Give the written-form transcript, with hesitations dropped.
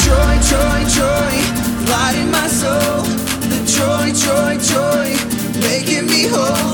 joy, joy, joy, light in my soul. The joy, joy, joy, making me whole.